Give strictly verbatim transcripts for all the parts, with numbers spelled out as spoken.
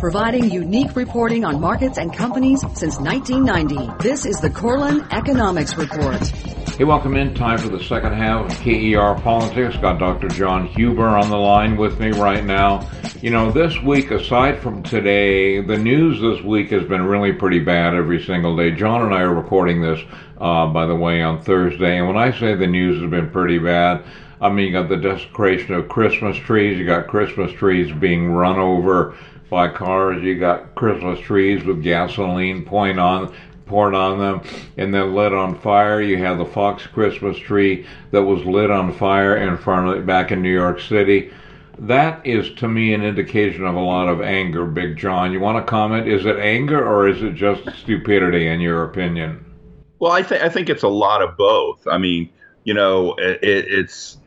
providing unique reporting on markets and companies since nineteen ninety. This is the Corlin Economics Report. Hey, welcome in. Time for the second half of K E R Politics. Got Doctor John Huber on the line with me right now. You know, this week, aside from today, the news this week has been really pretty bad every single day. John and I are recording this, uh, by the way, on Thursday. And when I say the news has been pretty bad, I mean, you got the desecration of Christmas trees. You got Christmas trees being run over by cars. You got Christmas trees with gasoline pouring on, poured on them and then lit on fire. You have the Fox Christmas tree that was lit on fire in front of it back in New York City. That is, to me, an indication of a lot of anger, Big John. You want to comment? Is it anger or is it just stupidity, in your opinion? Well, I think I think it's a lot of both. I mean, you know, it, it's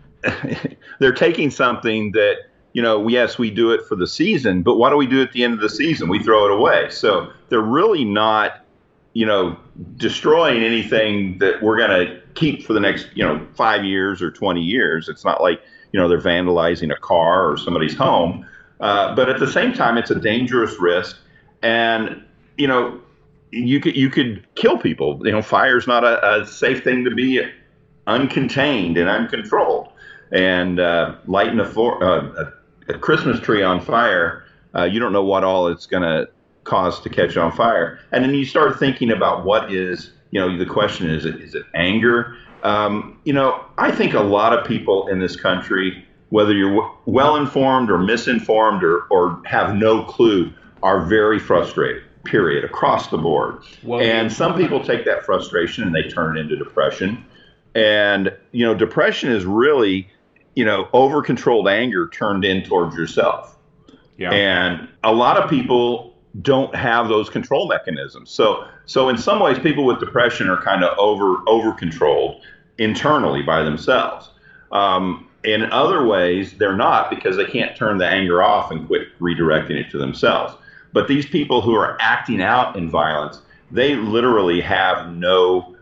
they're taking something that, you know, yes, we do it for the season, but what do we do at the end of the season? We throw it away. So they're really not, you know, destroying anything that we're going to keep for the next, you know, five years or twenty years. It's not like, you know, they're vandalizing a car or somebody's home. Uh, but at the same time, it's a dangerous risk. And, you know, you could you could kill people. You know, fire's not a, a safe thing to be uncontained and uncontrolled. And uh, lighting a, for, uh, a, a Christmas tree on fire, uh, you don't know what all it's going to cause to catch on fire. And then you start thinking about what is, you know, the question is, it, is it anger? Um, you know, I think a lot of people in this country, whether you're w- well-informed or misinformed or, or have no clue, are very frustrated, period, across the board. Well, and some people take that frustration and they turn it into depression. And, you know, depression is really, you know, over-controlled anger turned in towards yourself. Yeah. And a lot of people don't have those control mechanisms. So so in some ways, people with depression are kind of over over-controlled internally by themselves. Um, in other ways, they're not, because they can't turn the anger off and quit redirecting it to themselves. But these people who are acting out in violence, they literally have no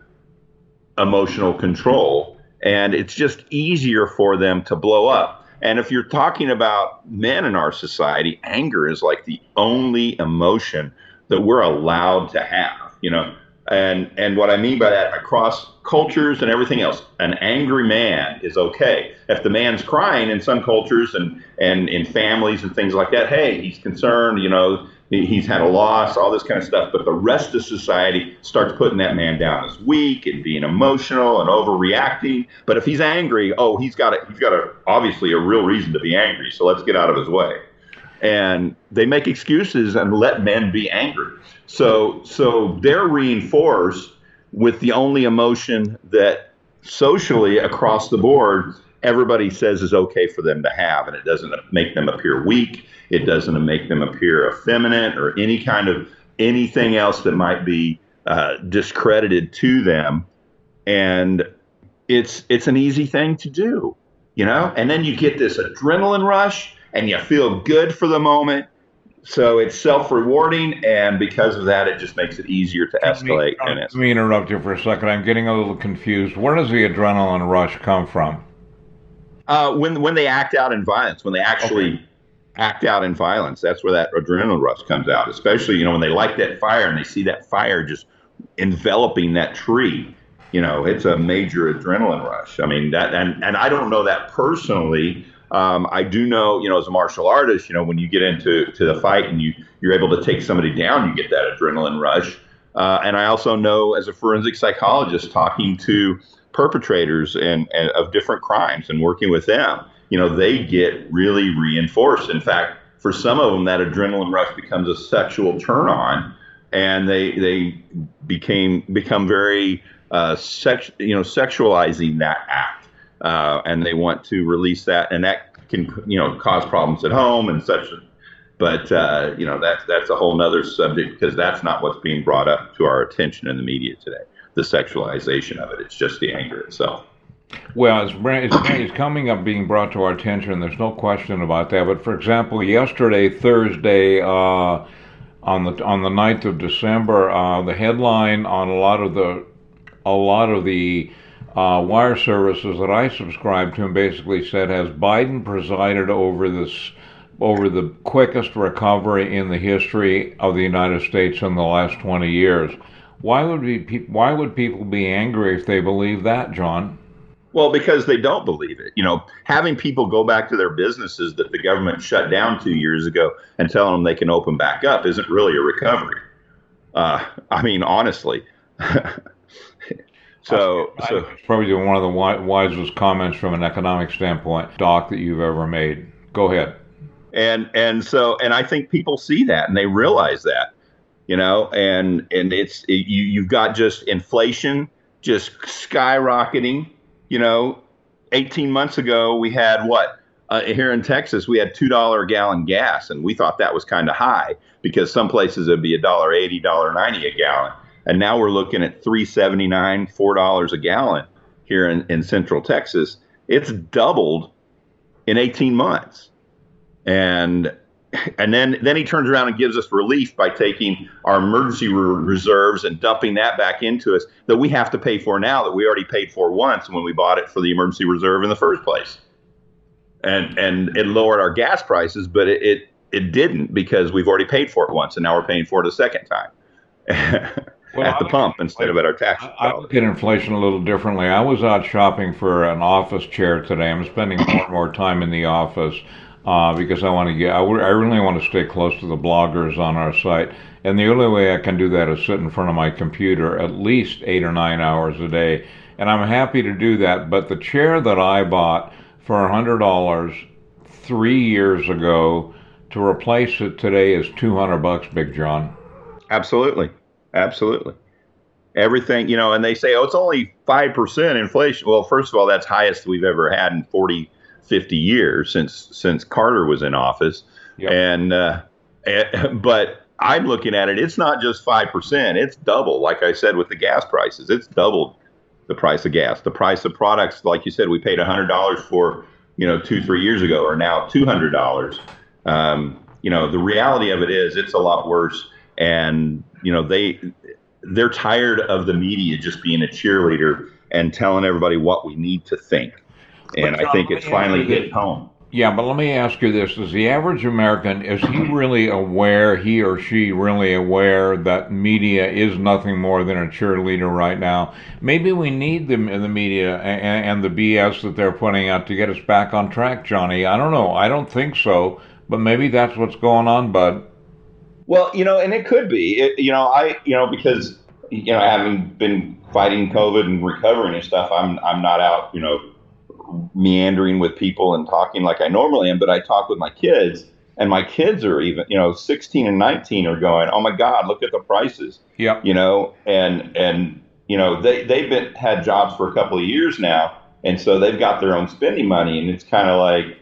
emotional control, and it's just easier for them to blow up. And if you're talking about men in our society, anger is like the only emotion that we're allowed to have, you know. And and what I mean by that, across cultures and everything else, an angry man is okay. If the man's crying in some cultures and and in families and things like that, hey, he's concerned, you know, he's had a loss, all this kind of stuff. But the rest of society starts putting that man down as weak and being emotional and overreacting. But if he's angry, oh, he's got a, he's got a, obviously a real reason to be angry. So let's get out of his way. And they make excuses and let men be angry. So so they're reinforced with the only emotion that socially across the board everybody says is okay for them to have, and it doesn't make them appear weak. It doesn't make them appear effeminate or any kind of anything else that might be uh, discredited to them. And it's it's an easy thing to do, you know. And then you get this adrenaline rush, and you feel good for the moment. So it's self-rewarding, and because of that, it just makes it easier to escalate. Let me, let me interrupt you for a second. I'm getting a little confused. Where does the adrenaline rush come from? Uh, when when they act out in violence, when they actually okay. act out in violence, that's where that adrenaline rush comes out. Especially, you know, when they light that fire and they see that fire just enveloping that tree. You know, it's a major adrenaline rush. I mean, that, and and I don't know that personally. Um, I do know, you know, as a martial artist, you know, when you get into to the fight and you you're able to take somebody down, you get that adrenaline rush. Uh, and I also know, as a forensic psychologist, talking to perpetrators and, and of different crimes and working with them, you know, they get really reinforced. In fact, for some of them, that adrenaline rush becomes a sexual turn on, and they they became become very uh, sex, you know, sexualizing that act. Uh, and they want to release that, and that can, you know, cause problems at home and such. But uh, you know, that's that's a whole nother subject, because that's not what's being brought up to our attention in the media today. The sexualization of it. It's just the anger itself. Well, it's, it's, it's coming up, being brought to our attention. There's no question about that. But for example, yesterday, Thursday, uh, on the on the ninth of December, uh, the headline on a lot of the a lot of the Uh, wire services that I subscribe to basically said, has Biden presided over this over the quickest recovery in the history of the United States in the last twenty years. Why would be why would people be angry if they believe that, John? Well, because they don't believe it. You know, having people go back to their businesses that the government shut down two years ago and telling them they can open back up isn't really a recovery. Uh, I mean, honestly. so, I, so it's probably one of the wisest comments from an economic standpoint, Doc, that you've ever made. Go ahead. And and so and I think people see that and they realize that, you know, and and it's it, you you've got just inflation just skyrocketing. You know, eighteen months ago we had what uh, here in Texas we had two dollar a gallon gas, and we thought that was kind of high because some places it'd be a dollar eighty, dollar ninety a gallon, and now we're looking at three seventy nine, four dollars a gallon here in, in Central Texas. It's doubled in eighteen months. And and then then he turns around and gives us relief by taking our emergency re- reserves and dumping that back into us that we have to pay for now that we already paid for once when we bought it for the emergency reserve in the first place. And and it lowered our gas prices, but it it, it didn't because we've already paid for it once and now we're paying for it a second time well, at the pump instead of at our tax. I, I look at inflation a little differently. I was out shopping for an office chair today. I'm spending more and more time in the office. Uh, because I want to get, I, w- I really want to stay close to the bloggers on our site. And the only way I can do that is sit in front of my computer at least eight or nine hours a day. And I'm happy to do that. But the chair that I bought for one hundred dollars three years ago, to replace it today is two hundred bucks, Big John. Absolutely. Absolutely. Everything, you know, and they say, oh, it's only five percent inflation. Well, first of all, that's highest we've ever had in forty fifty years since since Carter was in office. Yep. And, uh, and but I'm looking at it, it's not just five percent, it's double. Like I said, with the gas prices, it's doubled the price of gas. The price of products, like you said, we paid one hundred dollars for, you know, two, three years ago are now two hundred dollars. Um, you know, the reality of it is it's a lot worse. And, you know, they, they're tired of the media just being a cheerleader and telling everybody what we need to think. And John, I think it's finally hit home. Yeah, but let me ask you this. Is the average American, is he really aware, he or she really aware that media is nothing more than a cheerleader right now? Maybe we need the, the media and, and the B S that they're putting out to get us back on track, Johnny. I don't know. I don't think so. But maybe that's what's going on, bud. Well, you know, and it could be. It, you know, I, you know, because, you know, having been fighting COVID and recovering and stuff, I'm, I'm not out, you know, meandering with people and talking like I normally am, but I talk with my kids, and my kids are even, you know, sixteen and nineteen are going, oh my God, look at the prices. Yeah. You know, and, and, you know, they, they've been, had jobs for a couple of years now. And so they've got their own spending money, and it's kind of like,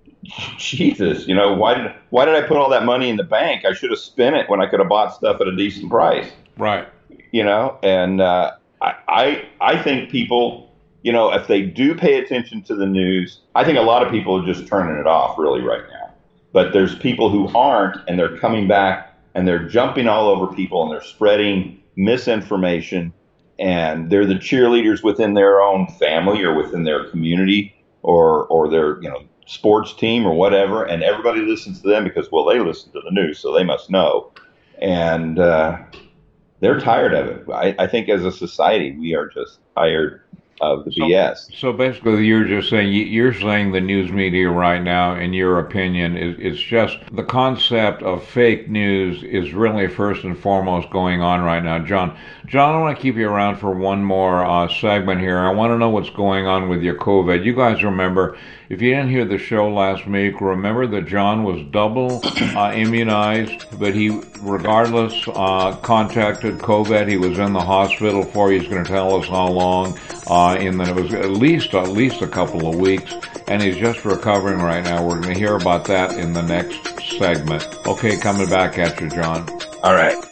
Jesus, you know, why did, why did I put all that money in the bank? I should have spent it when I could have bought stuff at a decent price. Right. You know, and, uh, I, I, I think people, you know, if they do pay attention to the news, I think a lot of people are just turning it off really right now. But there's people who aren't, and they're coming back and they're jumping all over people and they're spreading misinformation, and they're the cheerleaders within their own family or within their community or or their, you know, sports team or whatever. And everybody listens to them because, well, they listen to the news, so they must know. And uh, they're tired of it. I, I think as a society, we are just tired of the so, B S. So basically, you're just saying you're saying the news media right now, in your opinion, is is just the concept of fake news is really first and foremost going on right now. John, John, I want to keep you around for one more uh, segment here. I want to know what's going on with your COVID. You guys remember, if you didn't hear the show last week, remember that John was double uh, immunized, but he, regardless, uh, contracted COVID. He was in the hospital for, he's going to tell us how long. Uh, in that it was at least at least a couple of weeks, and he's just recovering right now. We're going to hear about that in the next segment. Okay, coming back at you, John. All right.